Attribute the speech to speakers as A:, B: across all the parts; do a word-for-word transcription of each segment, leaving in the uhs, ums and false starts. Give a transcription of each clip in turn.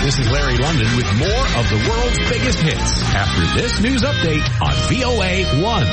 A: This is Larry London with more of the world's biggest hits after this news update on V O A one.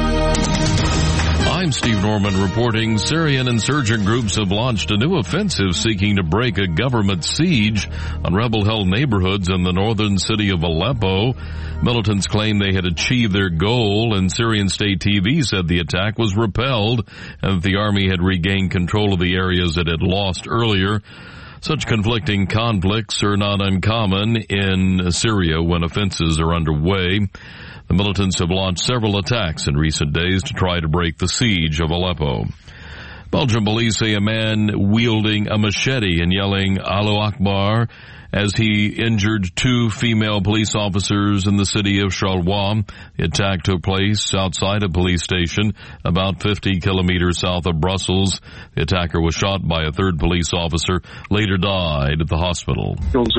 B: I'm Steve Norman reporting Syrian insurgent groups have launched a new offensive seeking to break a government siege on rebel-held neighborhoods in the northern city of Aleppo. Militants claim they had achieved their goal, and Syrian state T V said the attack was repelled and that the army had regained control of the areas it had lost earlier. Such conflicting conflicts are not uncommon in Syria when offenses are underway. The militants have launched several attacks in recent days to try to break the siege of Aleppo. Belgian police say a man wielding a machete and yelling Allahu Akbar as he injured two female police officers in the city of Charleroi. The attack took place outside a police station about fifty kilometers south of Brussels. The attacker was shot by a third police officer, later died at the hospital.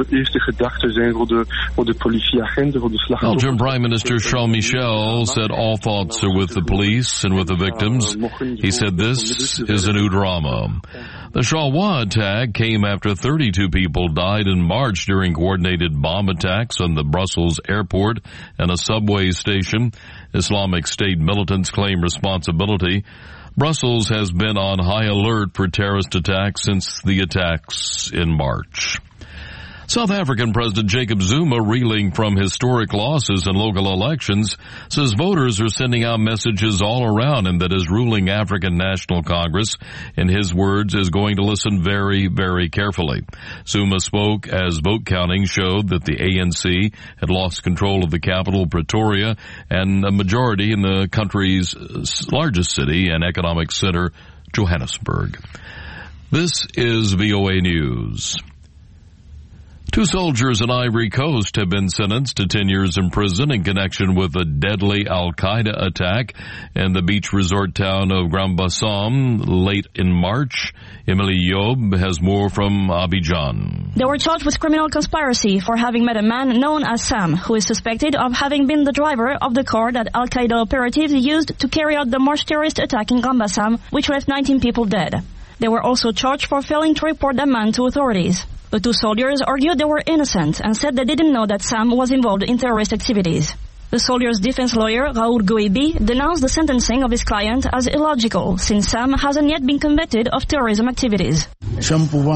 B: Belgian Prime Minister Charles Michel said all thoughts are with the police and with the victims. He said this is a new drama. The Charleroi attack came after thirty-two people died in March during coordinated bomb attacks on the Brussels airport and a subway station. Islamic State militants claim responsibility. Brussels has been on high alert for terrorist attacks since the attacks in March. South African President Jacob Zuma, reeling from historic losses in local elections, says voters are sending out messages all around and that his ruling African National Congress, in his words, is going to listen very, very carefully. Zuma spoke as vote counting showed that the A N C had lost control of the capital, Pretoria, and a majority in the country's largest city and economic center, Johannesburg. This is V O A News. Two soldiers in Ivory Coast have been sentenced to ten years in prison in connection with a deadly Al-Qaeda attack in the beach resort town of Grand Bassam late in March. Emily Yob has more from Abidjan.
C: They were charged with criminal conspiracy for having met a man known as Sam, who is suspected of having been the driver of the car that Al-Qaeda operatives used to carry out the March terrorist attack in Grand Bassam, which left nineteen people dead. They were also charged for failing to report the man to authorities. The two soldiers argued they were innocent and said they didn't know that Sam was involved in terrorist activities. The soldier's defense lawyer, Raoul Goibi, denounced the sentencing of his client as illogical, since Sam hasn't yet been convicted of terrorism activities. I'm going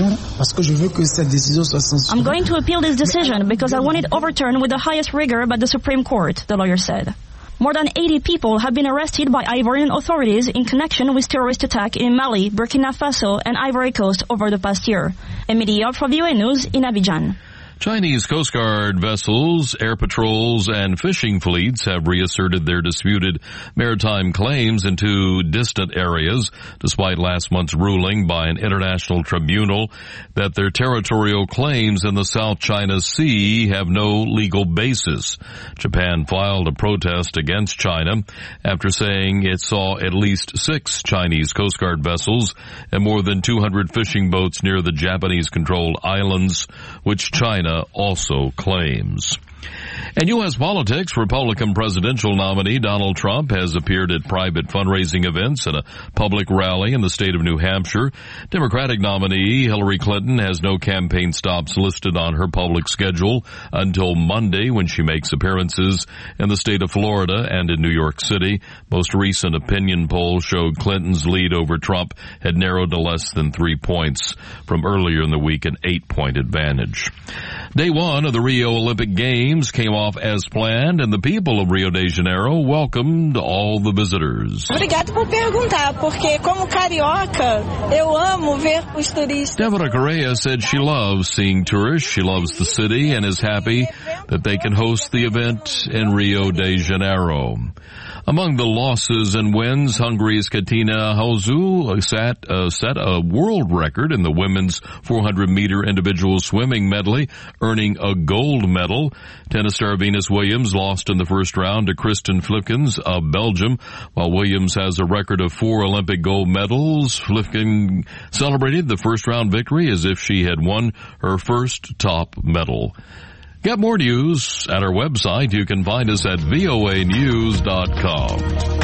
C: to appeal this decision because I want it overturned with the highest rigor by the Supreme Court, the lawyer said. More than eighty people have been arrested by Ivorian authorities in connection with terrorist attack in Mali, Burkina Faso, and Ivory Coast over the past year. Emily Yob for V O A News in Abidjan.
B: Chinese Coast Guard vessels, air patrols, and fishing fleets have reasserted their disputed maritime claims into distant areas, despite last month's ruling by an international tribunal that their territorial claims in the South China Sea have no legal basis. Japan filed a protest against China after saying it saw at least six Chinese Coast Guard vessels and more than two hundred fishing boats near the Japanese-controlled islands, which China also claims. In U S politics, Republican presidential nominee Donald Trump has appeared at private fundraising events and a public rally in the state of New Hampshire. Democratic nominee Hillary Clinton has no campaign stops listed on her public schedule until Monday, when she makes appearances in the state of Florida and in New York City. Most recent opinion polls showed Clinton's lead over Trump had narrowed to less than three points from earlier in the week, an eight-point advantage. Day one of the Rio Olympic Games came off as planned, and the people of Rio de Janeiro welcomed all the visitors.
D: Obrigado por perguntar, porque como carioca, eu amo ver os turistas.
B: Deborah Correa said she loves seeing tourists, she loves the city, and is happy that they can host the event in Rio de Janeiro. Among the losses and wins, Hungary's Katina Hauzu set, uh, set a world record in the women's four hundred meter individual swimming medley, earning a gold medal. Tennis star Venus Williams lost in the first round to Kristen Flipkens of Belgium. While Williams has a record of four Olympic gold medals, Flipkens celebrated the first round victory as if she had won her first top medal. Get more news at our website. You can find us at V O A news dot com.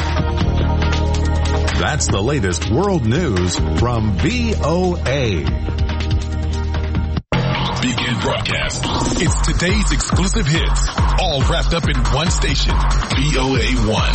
A: That's the latest world news from V O A.
E: Begin weekend broadcast. It's today's exclusive hits, all wrapped up in one station, V O A one.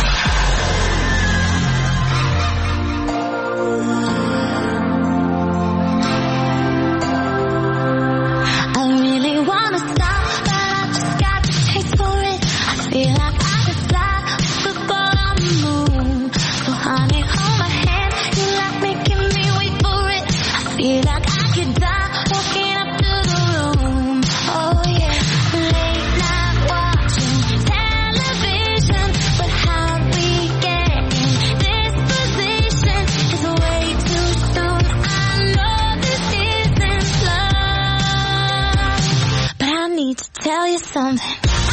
F: Tell you something.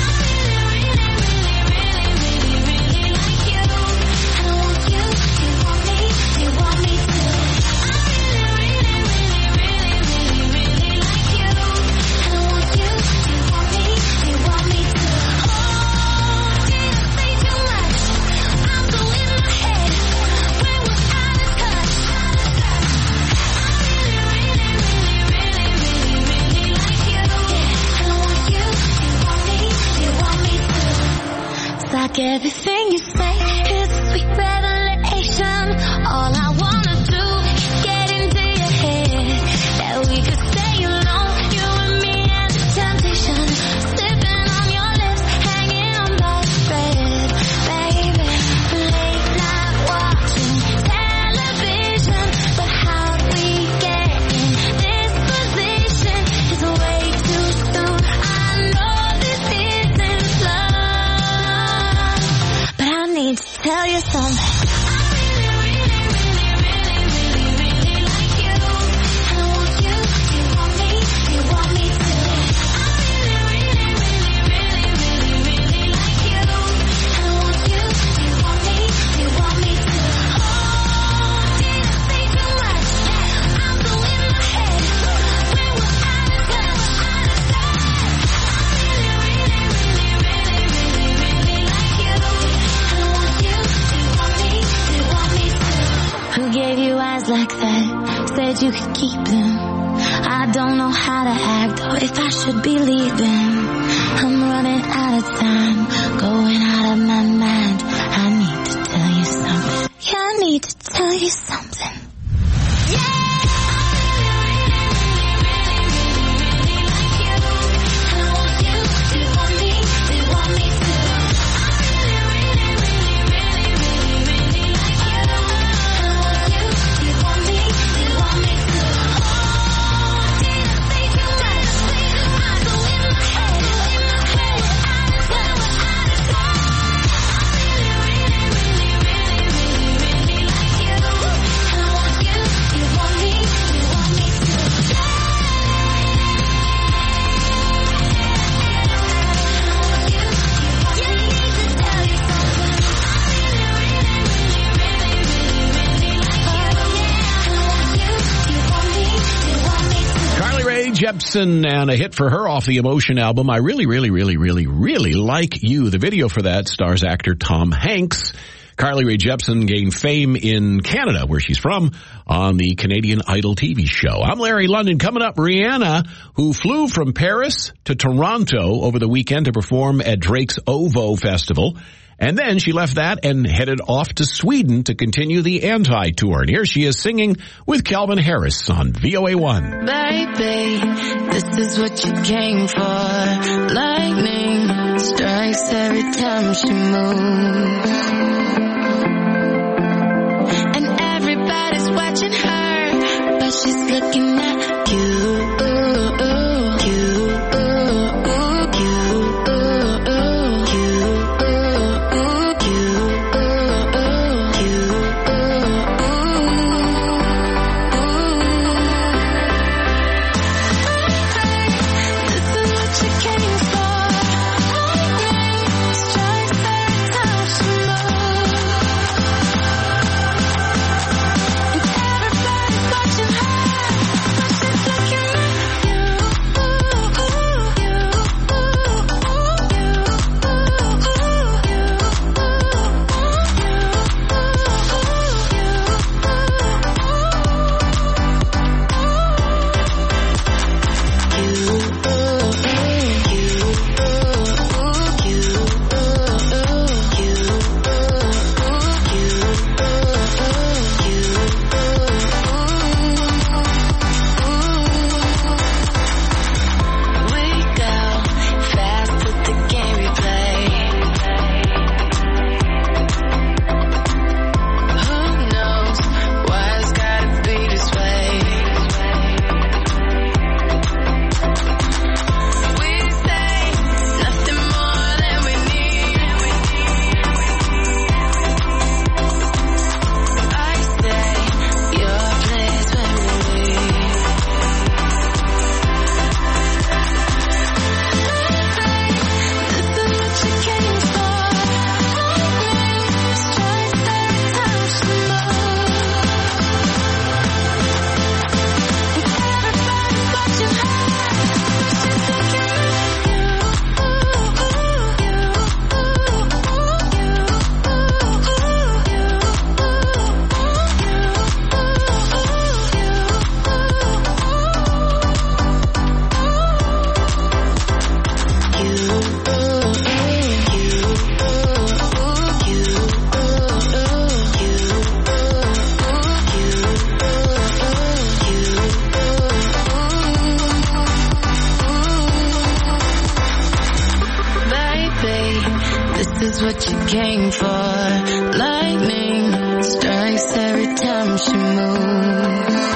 F: Everything you say is a sweet revelation. All I wanna do is get into your head. That we could stay alone, you and me and the temptation. Slipping on your lips, hanging on by a thread. Baby, late night watching television. But how do we get in this position? It's way too soon. I know this isn't love. To tell you something. Like that, said you could keep them. I don't know how to act or if I should be leaving. I'm running out of time, going out of my mind. I need to tell you something. Yeah, I need to tell you something. Yeah!
G: Jepsen, and a hit for her off the Emotion album. I really, really, really, really, really like you. The video for that stars actor Tom Hanks. Carly Rae Jepsen gained fame in Canada, where she's from, on the Canadian Idol T V show. I'm Larry London. Coming up, Rihanna, who flew from Paris to Toronto over the weekend to perform at Drake's OVO Festival. And then she left that and headed off to Sweden to continue the Anti-Tour. And here she is singing with Calvin Harris on V O A one.
H: Baby, this is what you came for. Lightning strikes every time she moves. And everybody's watching her, but she's looking at you. Watching her, is what you came for. Lightning strikes every time she moves.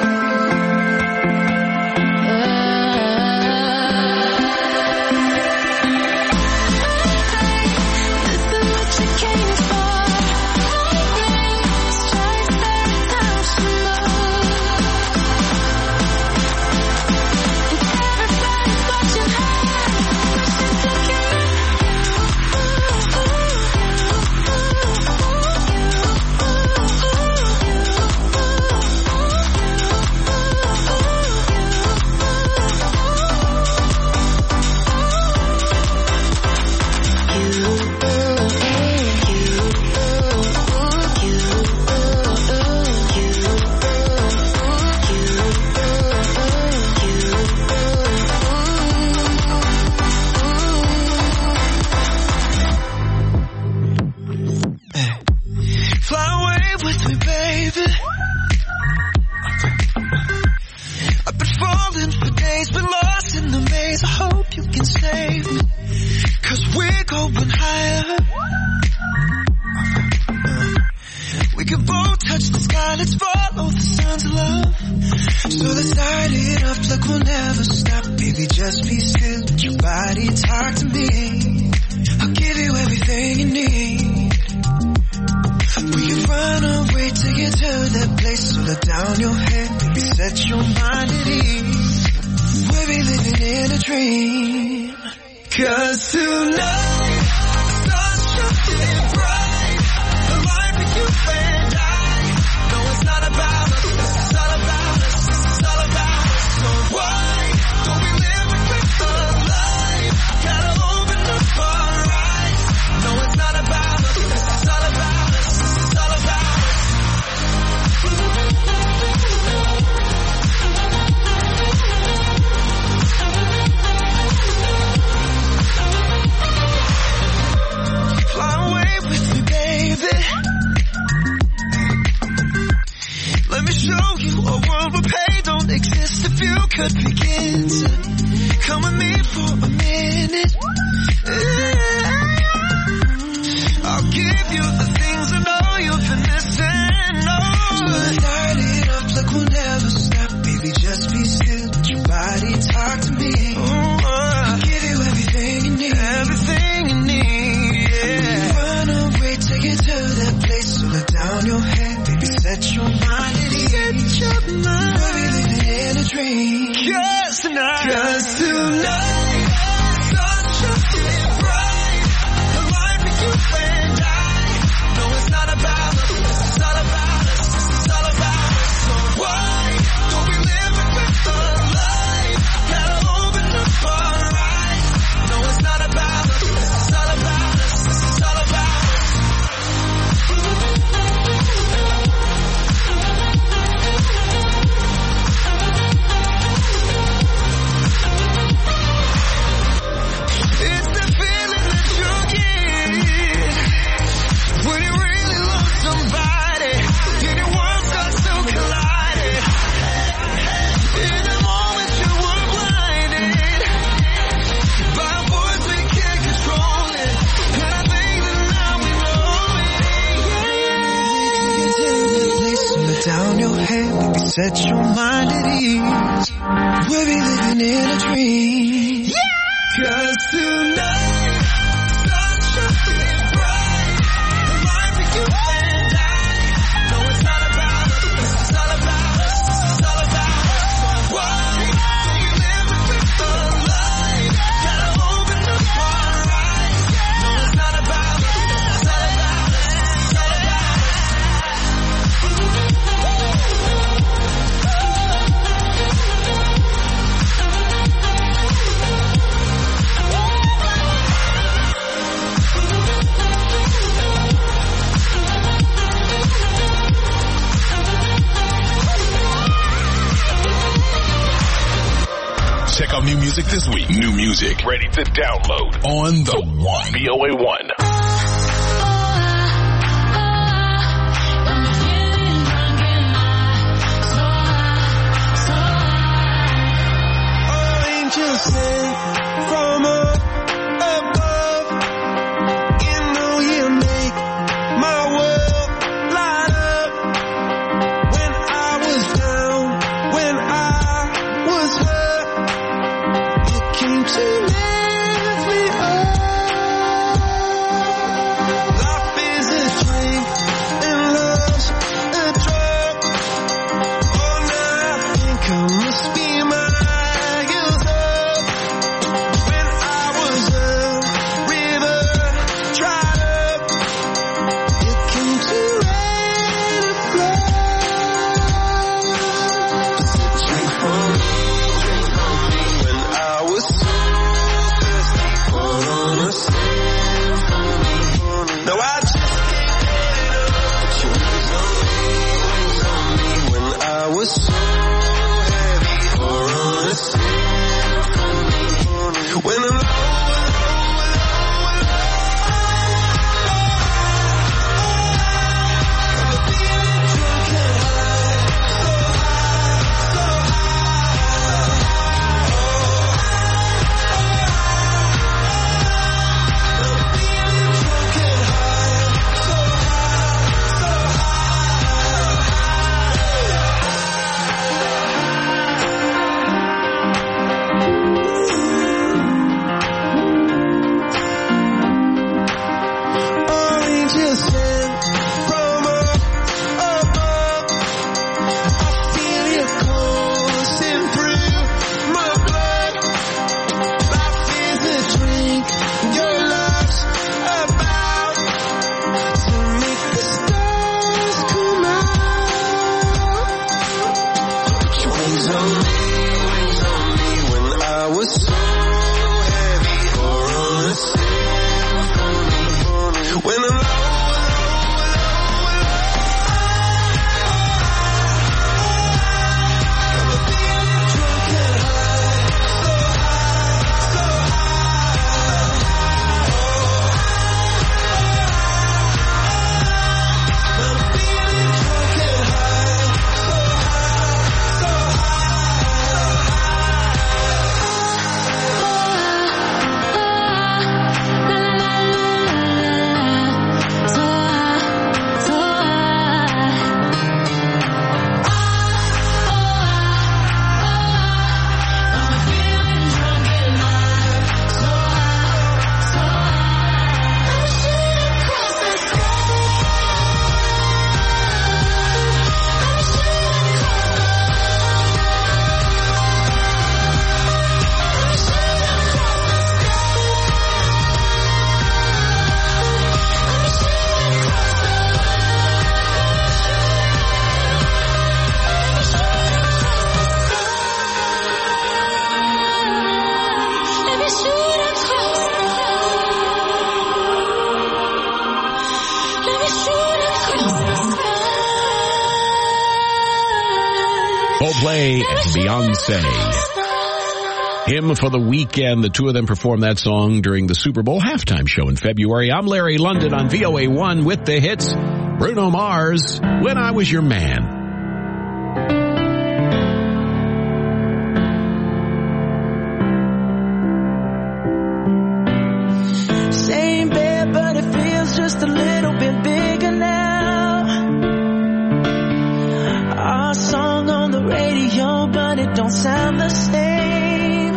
I: Set your mind at ease. We'll be living in a dream. Yeah! 'Cause tonight, sunshine is bright. The life for you and I. No, it's not about us. This is all about us. This is all about us. So why don't we live with the light? Gotta open up our eyes. No, it's not about us. This is all about us. This is all about us.
E: Check out new music this week. New music ready to download on the One. V O A one.
I: Angels sing from up above in the was so heavy or on a symphony. When I'm low,
G: Coldplay and Beyonce. Him for the Weekend. The two of them performed that song during the Super Bowl halftime show in February. I'm Larry London on V O A one with the hits. Bruno Mars, When I Was Your Man.
I: Same bed, but it feels just a little bit bigger now. Our song on the radio, but it don't sound the same.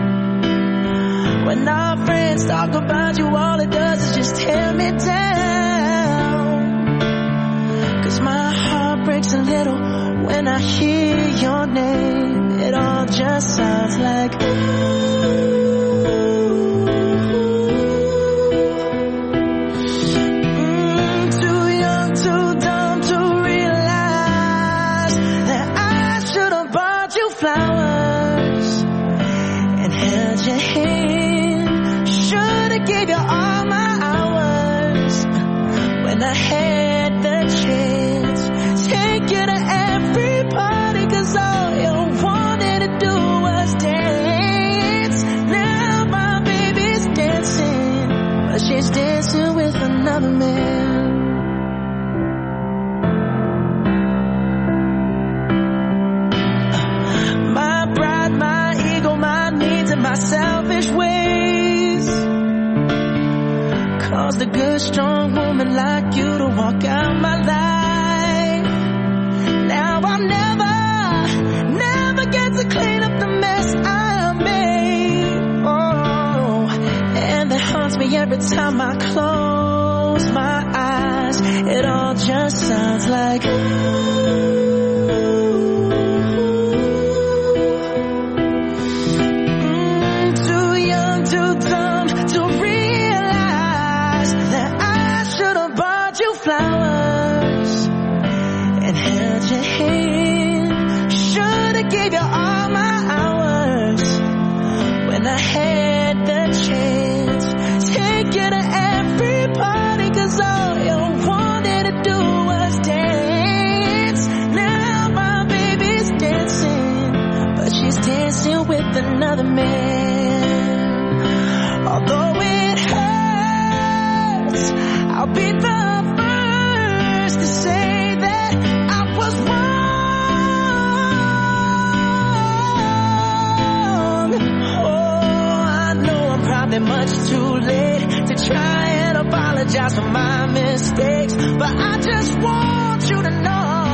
I: When our friends talk about you, all it does is just tear me down. 'Cause my heart breaks a little when I hear your name. It all just sounds like ooh. Flowers and held your hand. Should've gave you all my hours when I had the chance. Take you to every party, 'cause all you wanted to do was dance. Now my baby's dancing, but she's dancing with another man. My selfish ways caused a good strong woman like you to walk out my life. Now I'll never, never get to clean up the mess I made. Oh, and that haunts me every time I close my eyes. It all just sounds like ooh. Flowers and held your hand. Should've gave you all my hours when I had the chance. Take you to every party, 'cause all you wanted to do was dance. Now my baby's dancing, but she's dancing with another man. Although it hurts, I'll be the to say that I was wrong. Oh, I know I'm probably much too late to try and apologize for my mistakes, but I just want you to know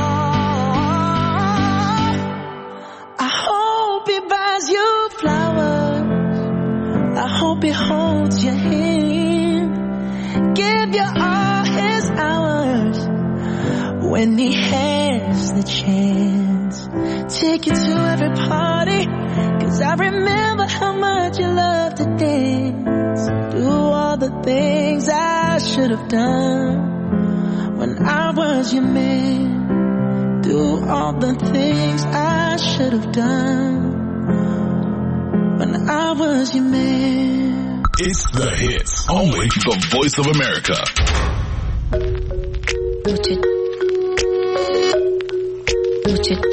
I: I hope he buys you flowers. I hope he holds your hand, give you all his hours when he has the chance. Take you to every party, 'cause I remember how much you loved to dance. Do all the things I should have done when I was your man. Do all the things I should have done when I was your man.
E: It's The Hits, only the Voice of America.
H: Put it. Put it.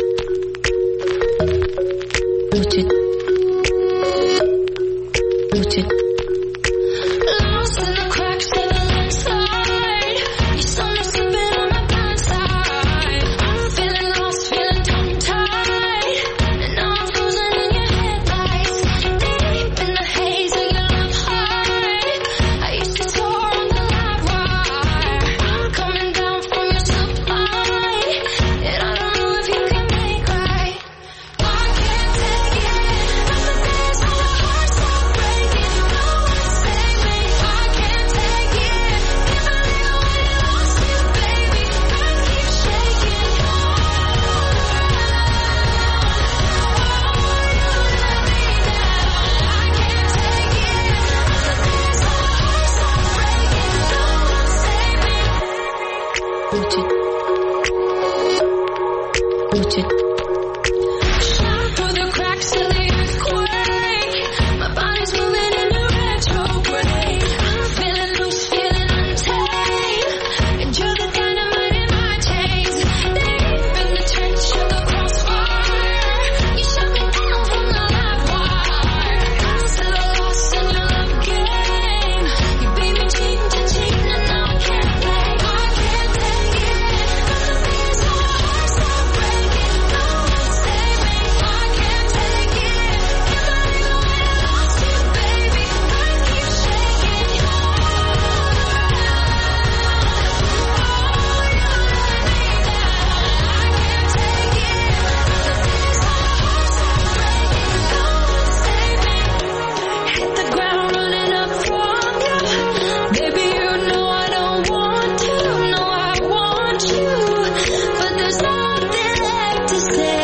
H: Put it. Put it. Lost in the cracks of the landslide. You saw me slipping on my blind side. I'm feeling lost, feeling tongue-tied. And now I'm frozen in your headlights. Deep in the haze of your love high. I used to soar on the live wire. I'm coming down from your supply. And I don't know if you can make right. I can't take it. From the days when our hearts start breaking. No one save me. I can't take it. Can't believe I lost you, baby. I keep shaking. Oh, you let me down. I can't take it. From the days when our hearts start breaking. No one save me. Put it. Put it. Shot through the cracks of the earthquake. My body's moving in a retrograde. I'm feeling loose, feeling untamed. And you're the dynamite in my chains. Deep in the trench of the crossfire. You shut me down from the live wire. I'm still lost in your love game. You beat me cheek to cheek, and now I can't play. I can't take it. From the days when our hearts start breaking. No one save me. I can't take it. Can't believe I lost you, baby. I keep shaking. Oh, you let me down. I can't take it. From the days when our hearts start breaking. No one save me. Hit the ground running up from you. Baby, you know I don't want to. No, I want you. But there's nothing left to say.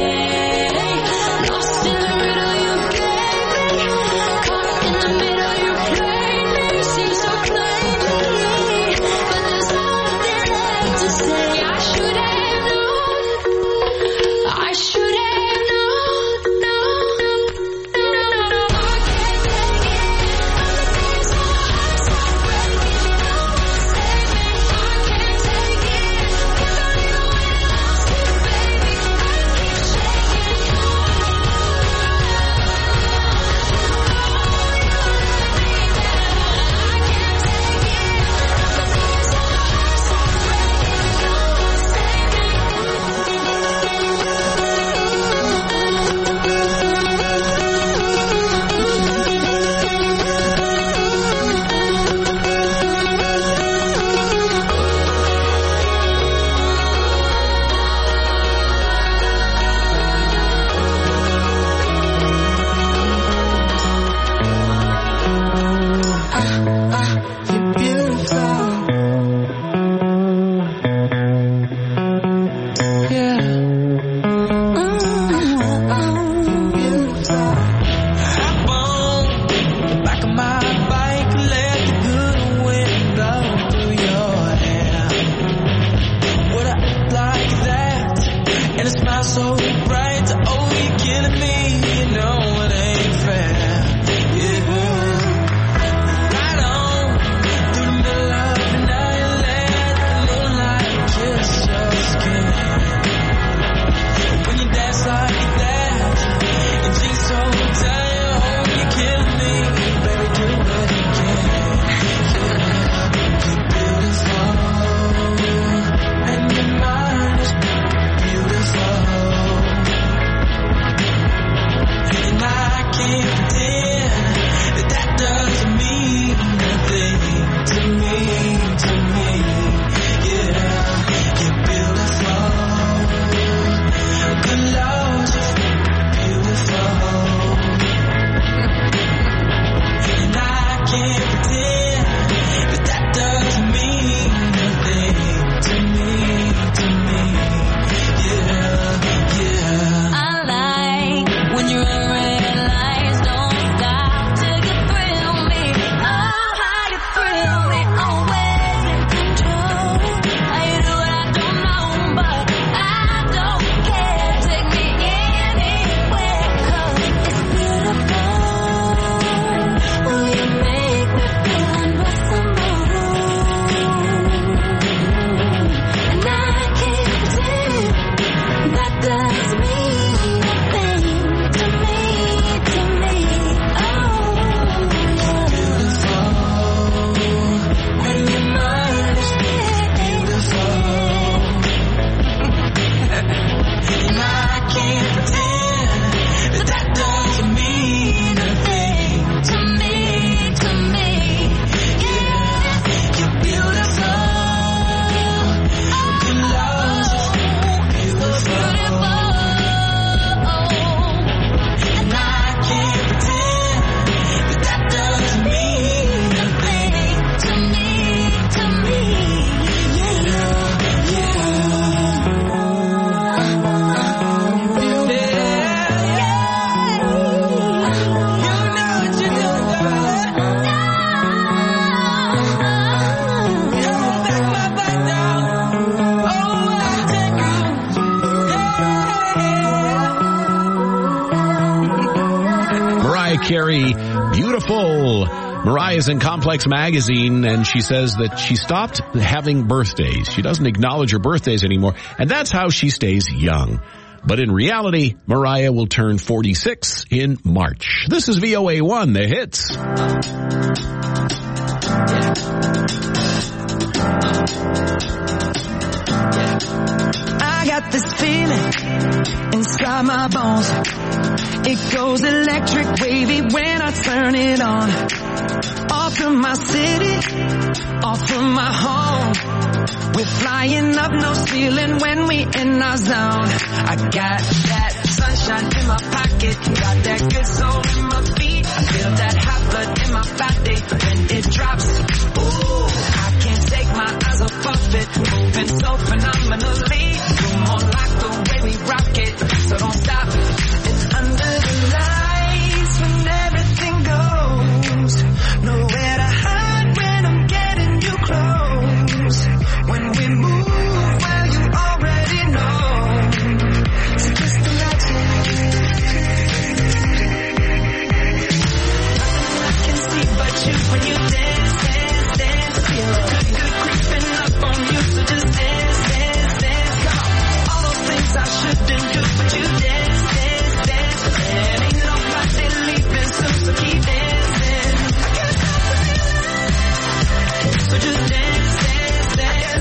H: Lost in the riddle you gave me. Caught in the middle you played me. Seems so plainly. But there's nothing left to say. I should have known. I should have known. No, no, no, no, no. I can't take it. From the days when our hearts start breaking. No one save me. I can't take it. Can't believe I lost you, baby. I keep shaking. Oh, you let me
I: You're beautiful. Yeah. Mm, beautiful. Hop on the back of my bike, let the good wind blow through your hair. Would I act like that? And a smile so bright, oh, you're killing me. You know it ain't fair. Yeah. Right on through the middle of the night, let the moonlight kiss your skin. When you dance like that, and jeans so tight, oh, you're killing me, baby, do it again. Yeah, you're beautiful, and your mind is beautiful, and I can't pretend that that doesn't mean nothing to me, to me. Yeah, you're beautiful. Good Lord, you're beautiful. And I can't pretend that that doesn't mean nothing to me, to me. Yeah, yeah.
H: I like when you're on red lights. Don't stop till you thrill me. Oh, how you thrill me. Always in control. I do what I don't know, but I don't care. Take me anywhere, 'cause it's beautiful.
G: three. Beautiful. Mariah's in Complex Magazine, and she says that she stopped having birthdays. She doesn't acknowledge her birthdays anymore, and that's how she stays young. But in reality, Mariah will turn forty-six in March. This is V O A one, the hits.
I: I got this feeling inside my bones. It goes electric wavy when I turn it on. Off from my city, off from my home. We're flying up, no ceiling when we in our zone. I got that sunshine in my pocket, got that good soul in my feet. I feel that hot blood in my body when it drops. Ooh, I can't take my eyes off of it, moving so phenomenally. Come on, like the way we rock it, so don't stop. It's under the lights when everything goes. Nowhere to hide when I'm getting you close. When we move, well, you already know. So just imagine. Nothing I can see but you when you dance, dance, dance. Feel good, good creeping up on you. So just dance, dance, dance. Come on. All those things I shouldn't do, but you dance, dance, dance. And ain't nobody leaving soon, so keep dancing. I can't stop the feeling. So just dance, dance, dance.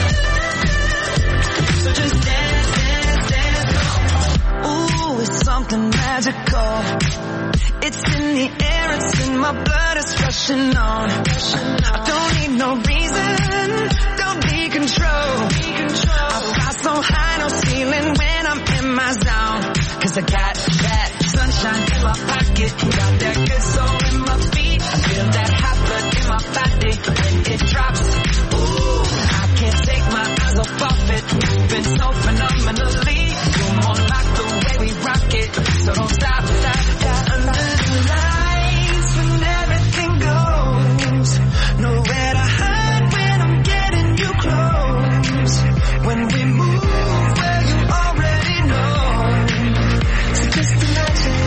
I: So just dance, dance, dance. Ooh, it's something magical. It's in the air, it's in my blood, it's rushing on. I don't need no reason, don't be control. I fly so high, no ceiling when I'm in my zone. Cause I got that sunshine in my pocket, got that good soul in my feet. I feel that hot blood in my body when it drops. Ooh, I can't take my eyes off of it, moving so phenomenally. Come on, like the way we rock it, so don't stop, stop, stop. Under the lights when everything goes. Nowhere to hide when I'm getting you close. When we move, well, you already know. So just imagine.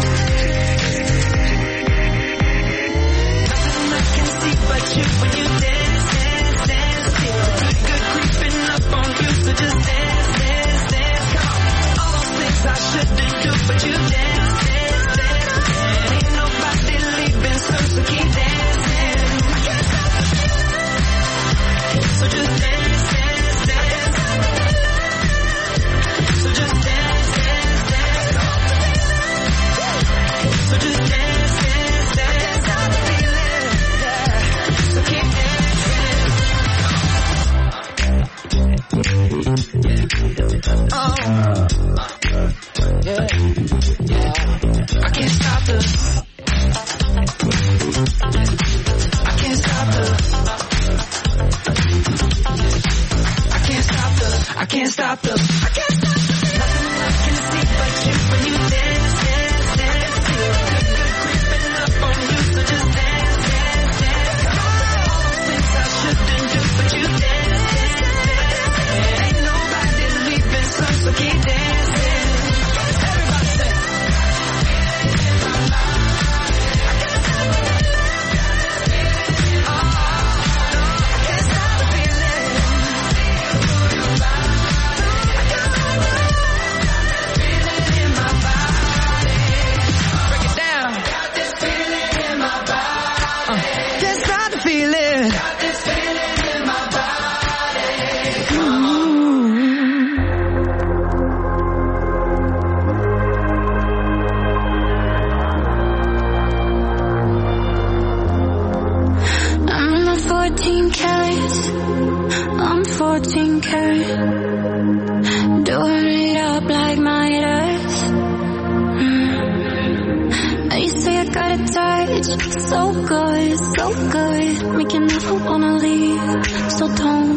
I: Nothing I can see but you when you dance, dance, dance. Feel good, good creeping up on you. So just dance, dance, dance. Come on. All those things I shouldn't do, but you dance, dance, dance. And ain't nobody leaving soon, so keep dancing. I can't stop the feeling. So just dance, dance, dance. So just dance, dance, dance. So just dance, dance, dance. Stop the feeling. Yeah. So keep dancing. Oh. Yeah. Yeah. I can't stop the. I can't stop the. I can't stop the. I can't stop the. I can't stop the. Nothing I can see but you when you dance, dance, dance. Feel good, good creeping up on you. So just dance, dance, dance. All those things I shouldn't do, but you dance, dance, dance. Ain't nobody leaving soon, so keep dancing. Everybody say.
F: fourteen karat, doing it up like Midas. Mm. Now you say I got a touch, so good, so good, make you never wanna leave. So don't,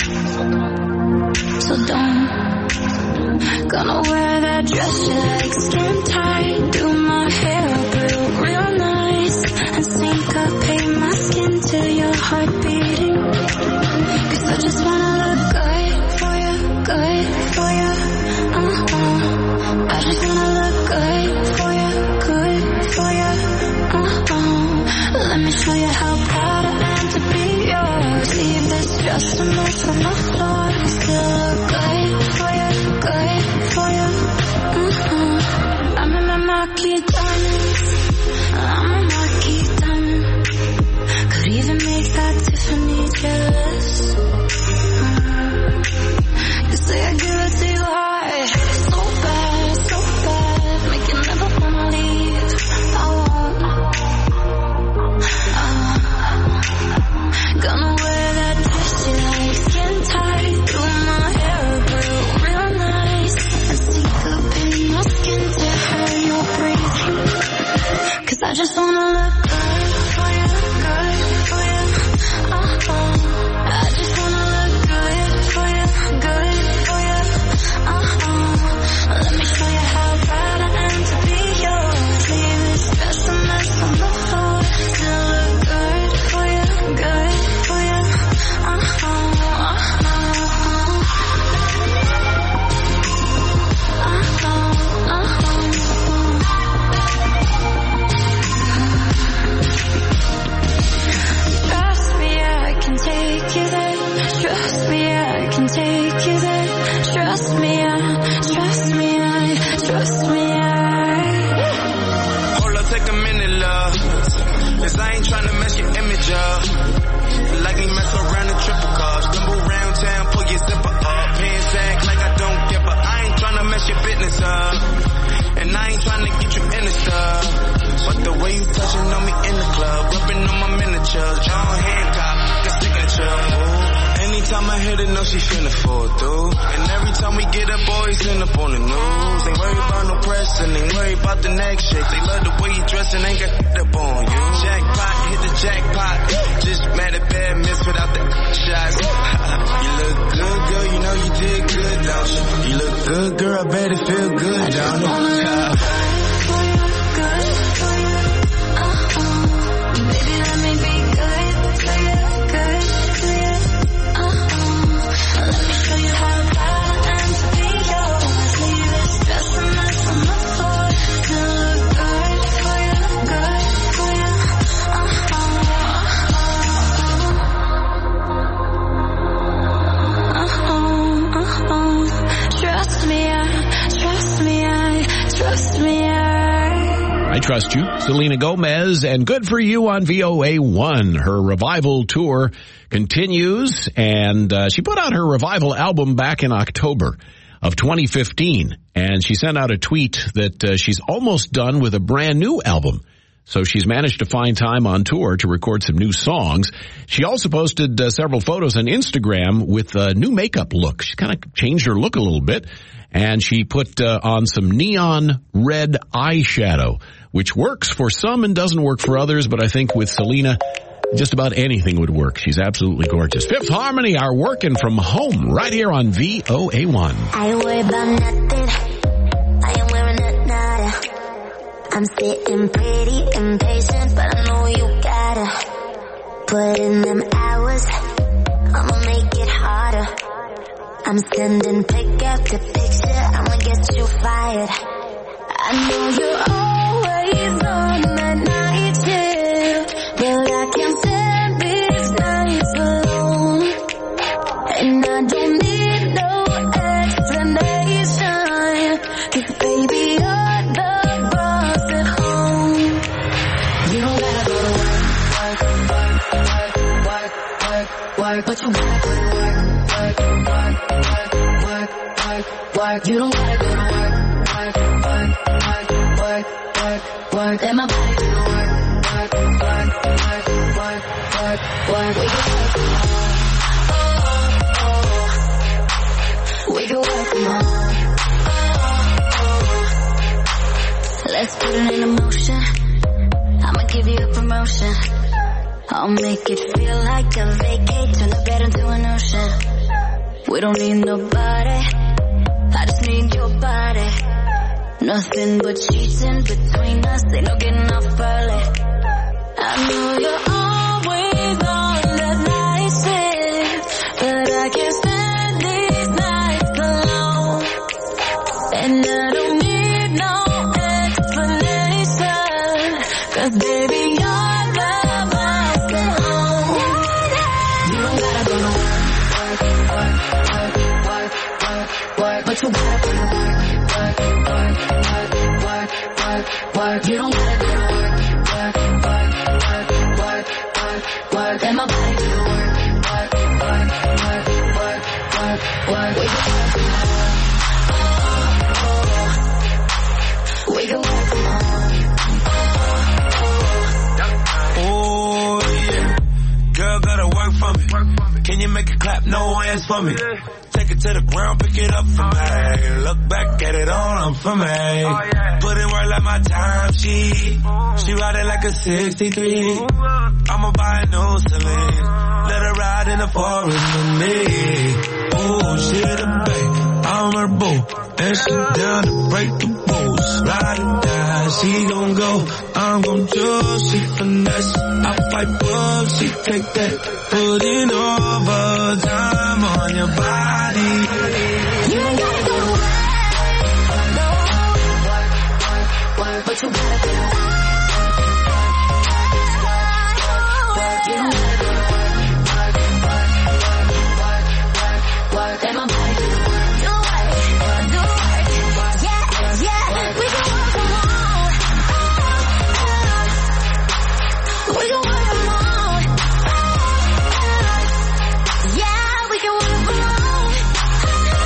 F: so don't. Gonna wear that dress you like, skin tight, do my hair up real, real nice, and syncopate my skin till your heart beating. Cause I just wanna look good for you, good for you, uh-huh. I just wanna look good for you, good for you, me show you how proud I am to be yours. Leave this just a mess on the floor. Still look good for you, good for you. Mm-hmm. I'm in my marquee diamonds. I'm a marquee diamond. Could even make that Tiffany jealous. Mm-hmm. You say I give it to you hard. So bad, so bad. Make you never wanna leave. I won't. Uh, gonna wear that dress you like, skin tight. Through my hair grew real nice. And sneak up in your skin to hear you breathe. Cause I just wanna look good for you, good for you. Uh-huh. I just wanna look good for you, good for you. Uh-huh. Let me show you how proud I am to be yours. Leave this dress a mess on the floor. Still look good for you, good for you. Uh-huh, uh-huh. Uh-huh, uh-huh. Trust me, I can take you there. Trust me, I can take you there. Trust me, I, trust me, I, trust me, I.
J: Hold up, take a minute, love. Cause I ain't tryna mess your image up. Like me mess around and triple cups. Stumble around town, pull your zipper up. Pants act like I don't give a. I ain't tryna mess your business up. And I ain't tryna get you in the stuff. But the way you touching on me in the club, rubbing on my miniatures, John Hancock, the signature. Ooh. Anytime I hit it, know she finna fall through. And every time we get up, boys end up on the news. Ain't worried about no press and ain't worried about the next shit. They love the way you dress and ain't got up on you. Jackpot, hit the jackpot. Just mad at bad miss without the shots. You look good, girl, you know you did good, don't you? You look good, girl, I bet it feel good, don't it?
F: Baby, let me be good for you, good for you. Uh-huh. Let me show you how proud I am to be yours. Leave this dress a mess on the floor. Still look good for you, good for you. Uh-huh, uh-huh. Uh-huh, uh-huh. Trust me, I, trust me, I, trust me, I.
G: I trust you. Selena Gomez, and good for you on V O A one. Her revival tour continues, and uh, she put out her revival album back in October of twenty fifteen, and she sent out a tweet that uh, she's almost done with a brand new album. So she's managed to find time on tour to record some new songs. She also posted uh, several photos on Instagram with a new makeup look. She kind of changed her look a little bit, and she put uh, on some neon red eyeshadow, which works for some and doesn't work for others, but I think with Selena, just about anything would work. She's absolutely gorgeous. Fifth Harmony are working from home right here on V O A one.
F: I ain't worried about nothing. I ain't wearing a nada. I'm sitting pretty impatient, but I know you gotta put in them hours. I'ma make it harder. I'm sending pic after picture. I'ma get you fired. I know you're always on that night shift, but I can't stand these nights alone. And I don't need no explanation, 'cause baby you're the boss at home. You don't gotta go to work, work, work, work, work, work, but you gotta go to work, work, work, work, work, work, work. You don't gotta go to work, work, work, work, work, work, work. Let my body do the work, work, work, work, work, work, work. We can work from home. Oh, oh, oh. We can work from home. Oh, oh. Let's put it in motion. I'ma give you a promotion. I'll make it feel like a vacate. Turn the bed into an ocean. We don't need nobody. I just need your body. Nothing but cheating between us. Ain't no getting off early. I know you're always on that night shift, but I can't stand these nights alone. And I don't need no explanation, 'cause baby you're the work. You don't gotta go to work, work, work, work, work, work, work. Let my body do the work, work, work, work, work, work, work. We can work from home. We can work from home.
J: Oh yeah, girl gotta work for me. Can you make it clap? No hands for me. Take it to the ground, pick it up for me. Look back at it all, I'm for me. Put in work like my time sheet. She ride it like a sixty-three. I'ma buy a new Celine. Let her ride in the forest with me. Oh, she the babe, I'm her boo. And she down to break the rules. Ride or die, she gon' go. I'm gon' choose, she finesse. I fight up, she take that. Putting overtime on your body.
F: You ain't gotta go to work, no, work, work, work, but you gotta go to work. You don't gotta go to work, work, work, work, work, work, work. Let my body do the work. Do work, do work, yeah, yeah. We can work from home. We can work from home. Yeah, we can work from home.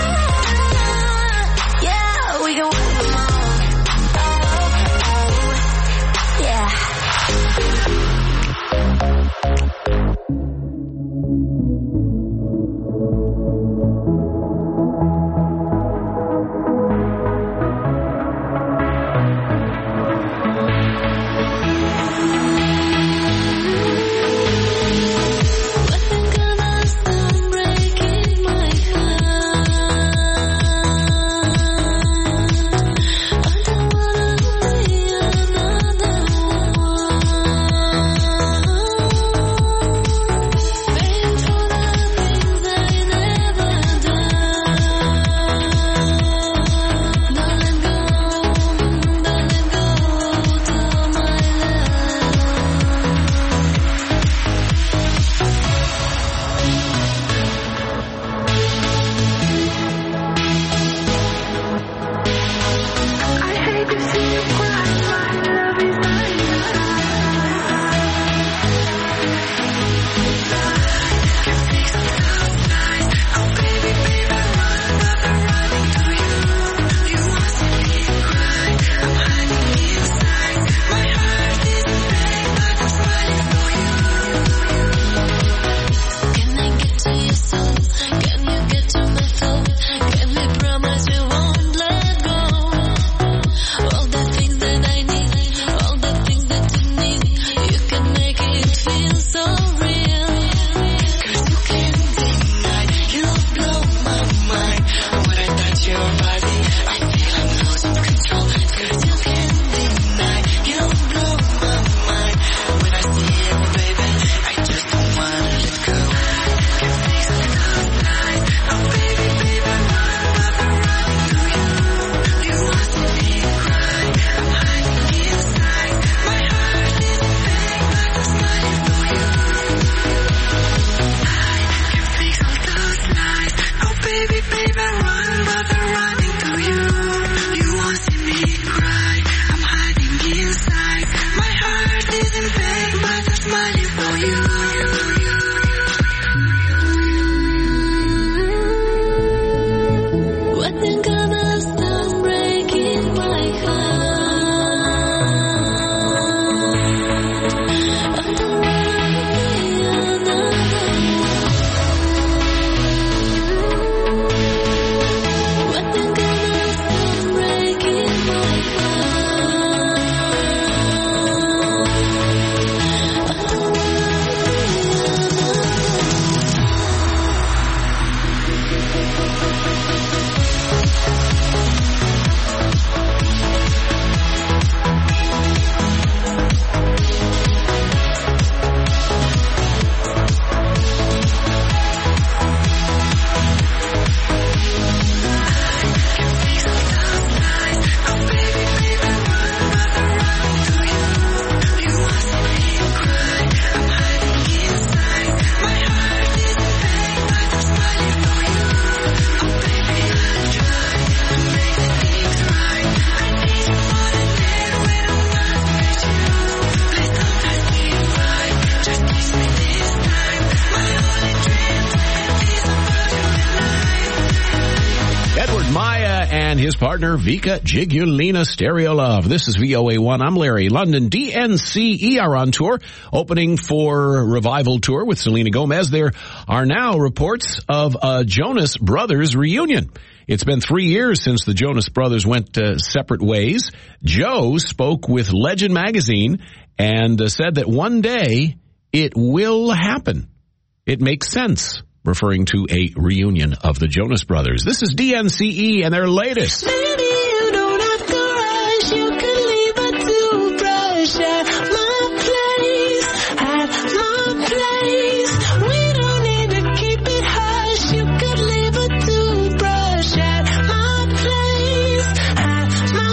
G: and his partner, Vika Jigulina Stereo Love. This is V O A one. I'm Larry. London D N C E are on tour, opening for Revival Tour with Selena Gomez. There are now reports of a Jonas Brothers reunion. It's been three years since the Jonas Brothers went uh, separate ways. Joe spoke with Legend Magazine and uh, said that one day it will happen. It makes sense, referring to a reunion of the Jonas Brothers. This is D N C E and their latest.
I: Maybe you don't have to rush. You could leave a toothbrush at my place, at my place. We don't need to keep it hush. You could leave a toothbrush at my place, at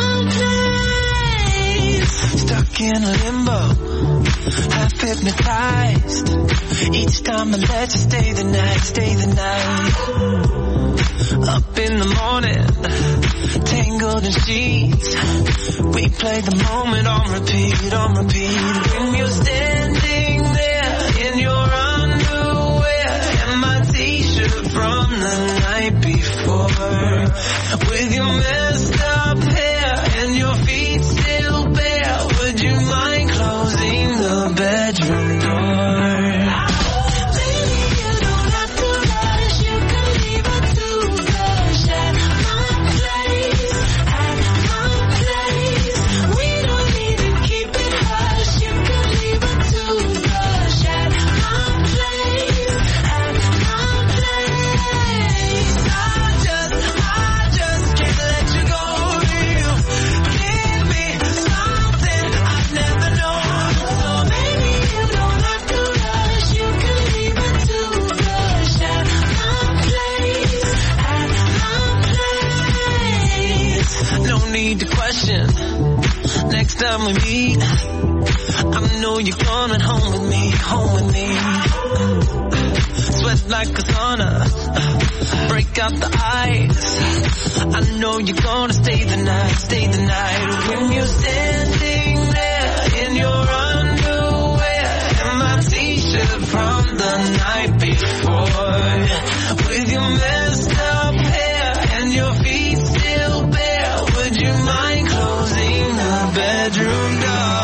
I: my place. Stuck in limbo, half hypnotized. Each time I let you stay the night, stay the night. Up in the morning, tangled in sheets. We play the moment on repeat, on repeat. When you're standing there in your underwear and my t-shirt from the night before, with your messed up hair and your feet still bare, would you mind closing the bedroom door? Next time we meet, I know you're coming home with me, home with me. Sweat like a sauna, break out the ice. I know you're gonna stay the night, stay the night. When you're standing there in your underwear and my t-shirt from the night before, with your messed up hair and your feet still bare, would you mind closing the bedroom door?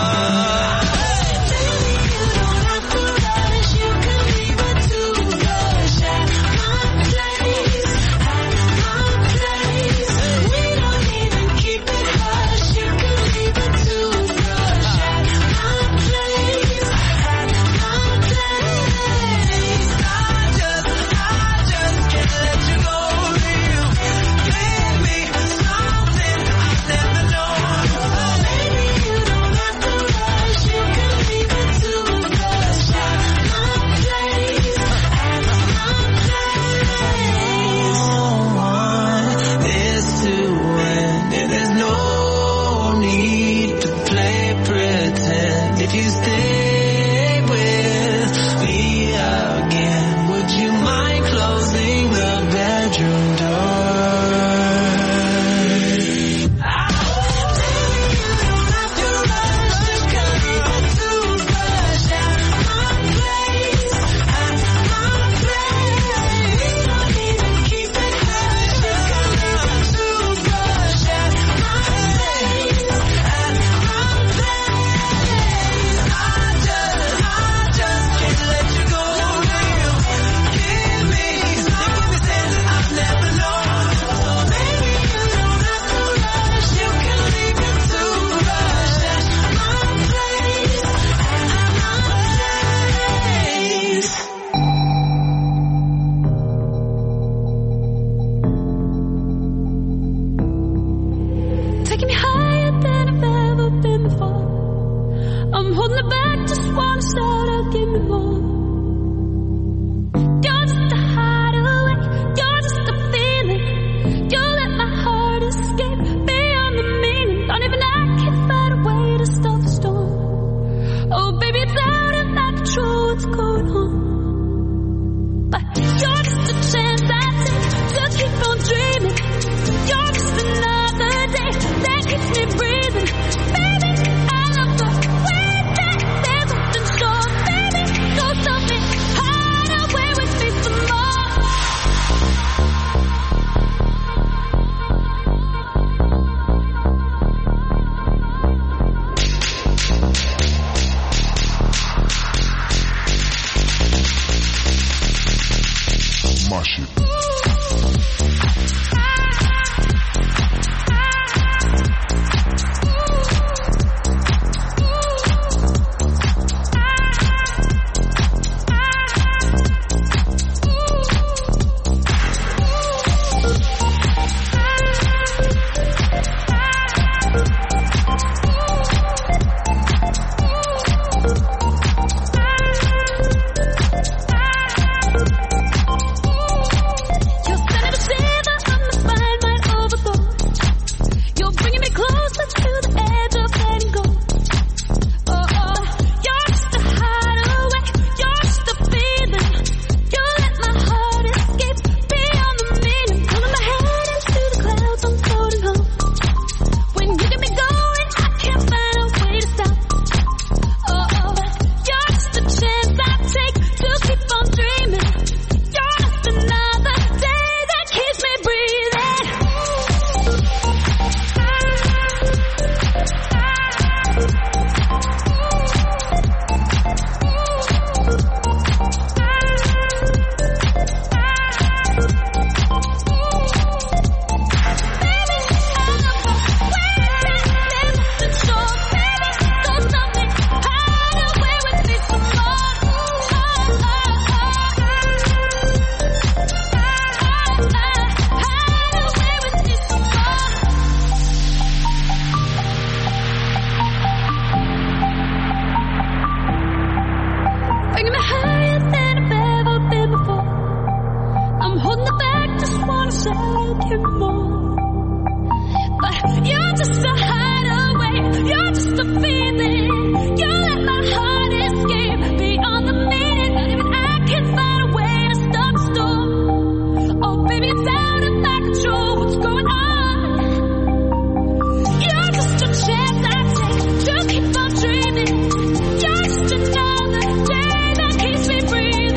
H: say more. But you're just a hideaway, you're just a feeling. You let my heart escape beyond the meaning. Not even I can find a way to stop the storm. Oh baby, it's out of my control, what's going on? You're just a chance I take to keep on dreaming. You're just another day that keeps me breathing.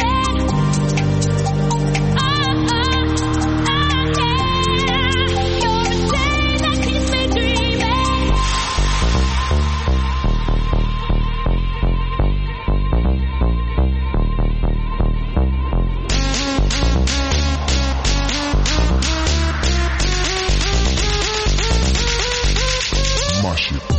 H: Oh, oh, oh, yeah. You're a day that keeps me dreaming.
E: Mash it.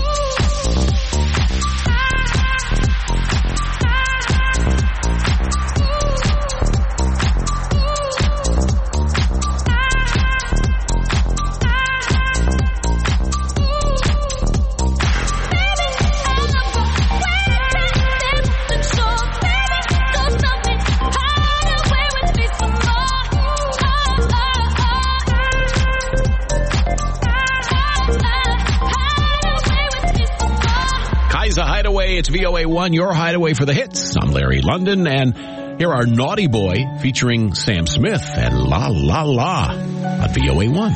G: Kaiser Hideaway, it's V O A one, your hideaway for the hits. I'm Larry London, and here are Naughty Boy featuring Sam Smith and La La La on V O A one.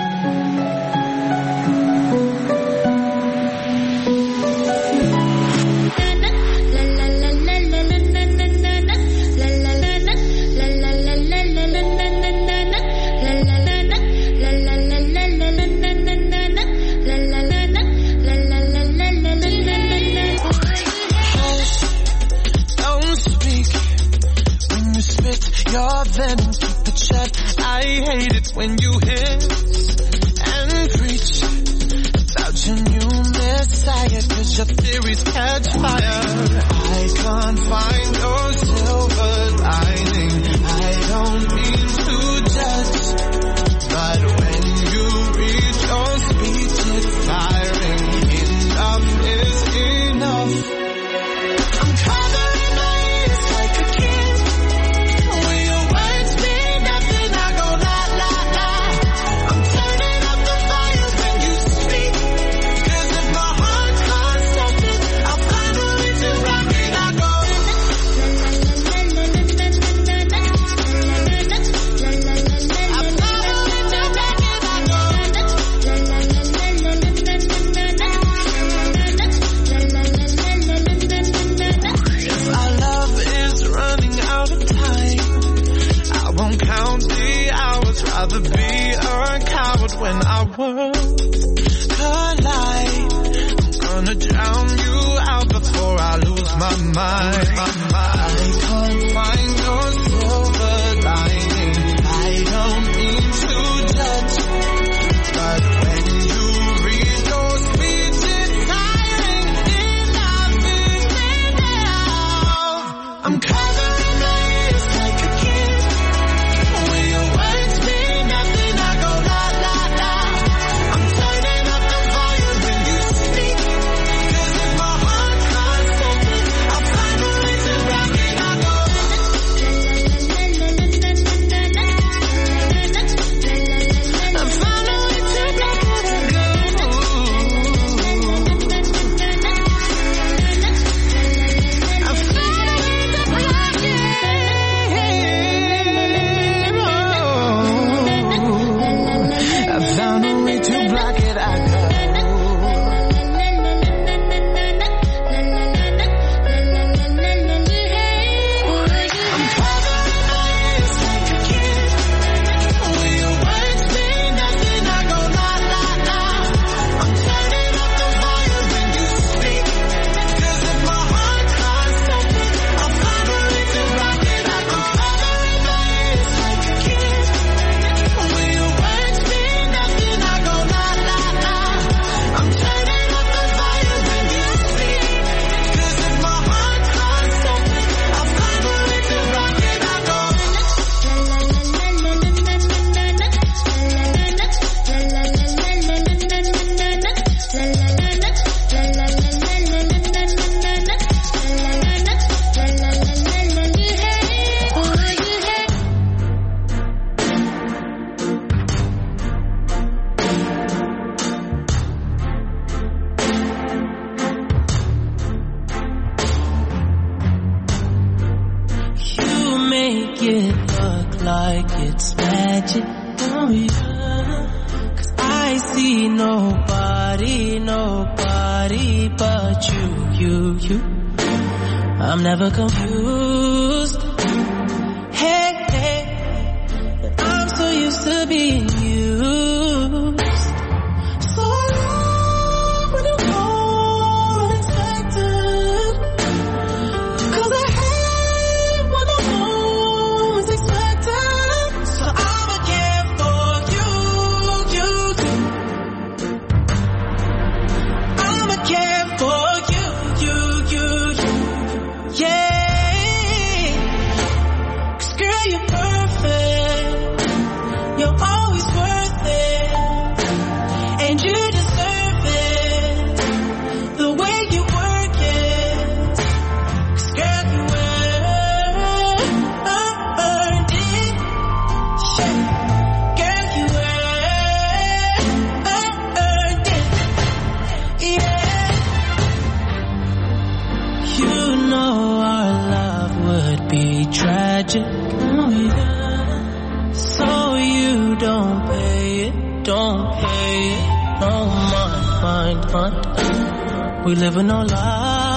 I: Don't speak when you spit your venom, keep it shut. I hate it when you hiss and preach about your new messiah, cause your theories catch fire. I can't find your silver lining. I don't mean to judge, but when you read your speech, it's tiring. Enough is enough. I'm covering my ears like a kid. When your words mean nothing, I go la la la. I'm turning up the volume when you speak, cause if my heart can't stop it, I'll finally to rock it. I go I'm finally to rock it. I go If our love is running out of time, I won't count the hours. Rather be a coward when our worlds collide. I'm gonna drown you out before I lose my mind. I can't find your silver lining. I don't mean to judge, but when you read your speech, it's tiring. Enough is enough. I'm covering my ears like a kid. When your words mean nothing, I go la la la. I'm turning up the volume when you speak, cause if my heart can't stop it, I'll finally to rock it. I go make it look like it's magic. Oh yeah. Cause I see nobody, nobody but you, you, you. I'm never confused. Hey, hey, I'm so used to being used. So I love when you call unexpected. Cause I hate when the home is expected. So I'ma care for you, you, you. I'ma care for you, you, you, you. Yeah. Cause girl, you're perfect. You're always worth it. And you deserve it. The way you work it. Cause girl, you earned it. Yeah. Girl, you earned it. Yeah. You know our love would be tragic. Oh yeah. So you don't pay it, don't pay it. Oh, mind, mind, mind. We live in no lie.